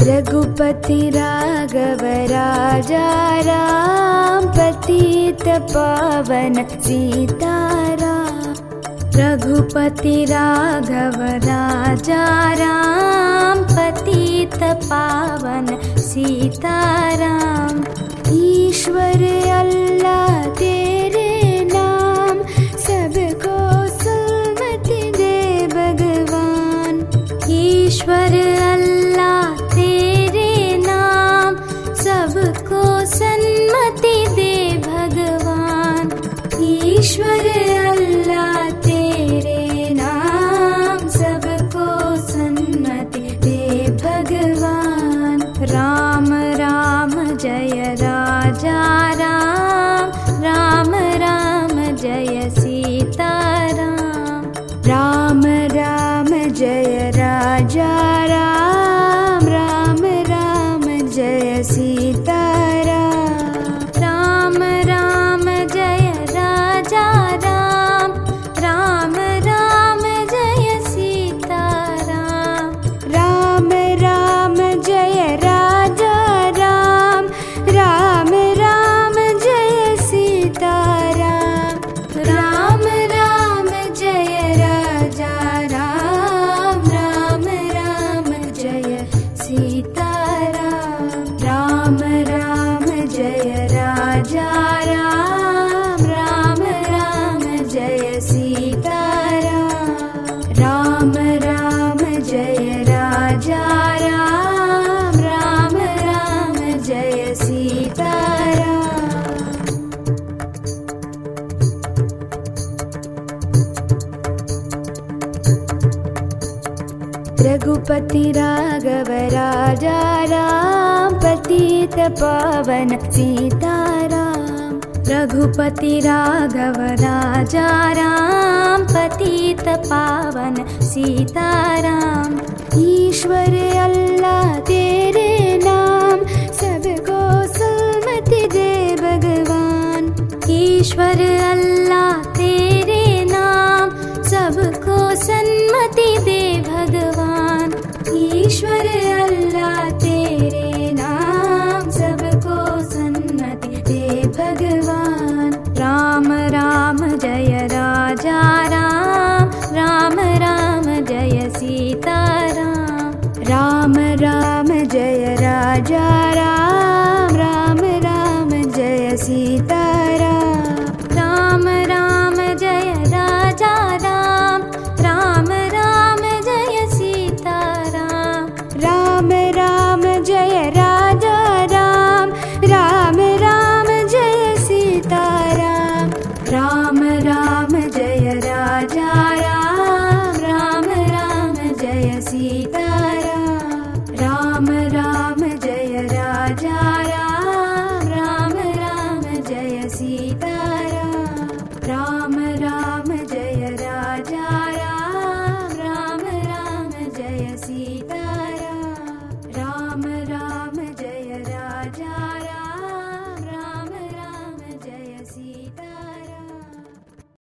रघुपति राघव राजा राम, पतित पावन सीताराम। रघुपति राघव राजा राम, पतित पावन सीताराम। ईश्वर अल्लाह तेरे नाम, सबको सन्मति दे भगवान। ईश्वर अल्लाह तेरे नाम, सबको सन्मति दे भगवान। ईश्वर अल्लाह तेरे नाम, सबको सन्मति दे भगवान। राम राम जय राजा राम, राम राम जय सीताराम। राम राम जय राजा राम, राम राम जय सीताराम। राम राम जय राजा राम, राम राम जय सीताराम। राम राम जय राजा राम, राम राम जय सीताराम। राम राम जय राजा राम, राम राम जय सीताराम। राम राम जय राजा राम, राम राम जय सीताराम। राम राम जय राजा राम, राम राम जय सीताराम। रघुपति राघव राजा राम, पतित पावन सीताराम। रघुपति राघव राजा राम, पतित पावन सीताराम। ईश्वर अल्लाह तेरे नाम, सबको सन्मति दे भगवान। ईश्वर अल्लाह तेरे नाम, सबको सन्मति दे भगवान। ईश्वर अल्लाह तेरे नाम, सबको सन्मति दे भगवान। राम राम जय राजा राम, राम राम जय सीताराम। राम राम जय राजा राम, राम राम जय सीताराम। राम राम जय राजा राम, राम राम जय सीताराम। राम राम जय राजा राम, राम राम जय सीताराम। राम राम जय राजा राम, राम राम जय सीताराम।